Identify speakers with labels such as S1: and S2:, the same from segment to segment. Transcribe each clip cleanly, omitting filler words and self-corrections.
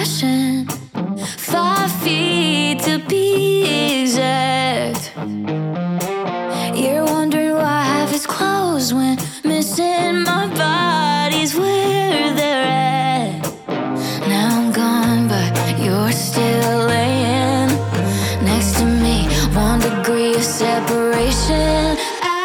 S1: passion. 5 feet to be exact. You're wondering why half is closed when missing my body's where they're at. Now I'm gone, but you're still laying next to me. 1 degree of separation.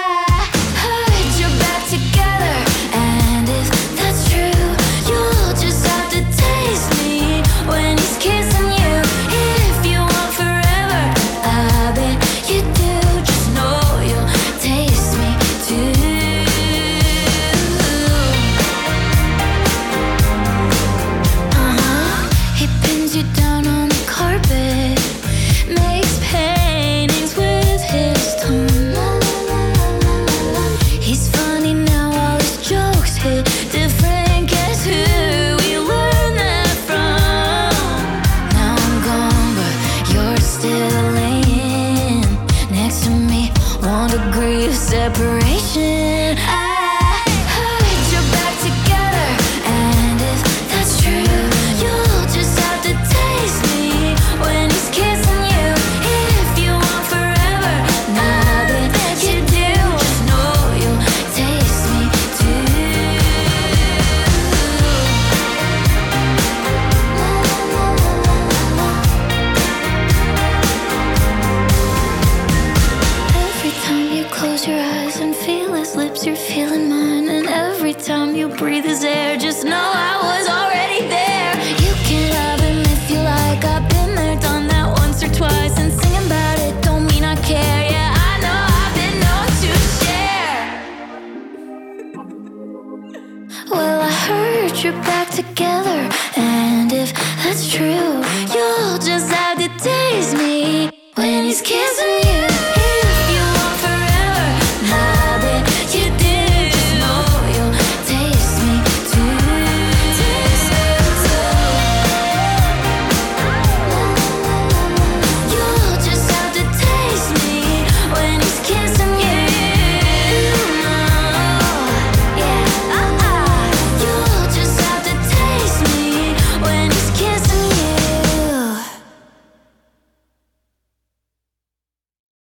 S1: Separation. I heard you're back together, and if that's true, you'll just have to taste me when he's kissing you. If you want forever, now that you do, just know you'll taste me too. Every time you close your eyes and feel his lips, you're feeling mine. And every time you breathe his air, just know I was already there. You can love him if you like. I've been there, done that once or twice. And singing about it don't mean I care. Yeah, I know I've been known to share. Well, I heard you're back together, and if that's true, you'll just have to taste me when he's kissing you.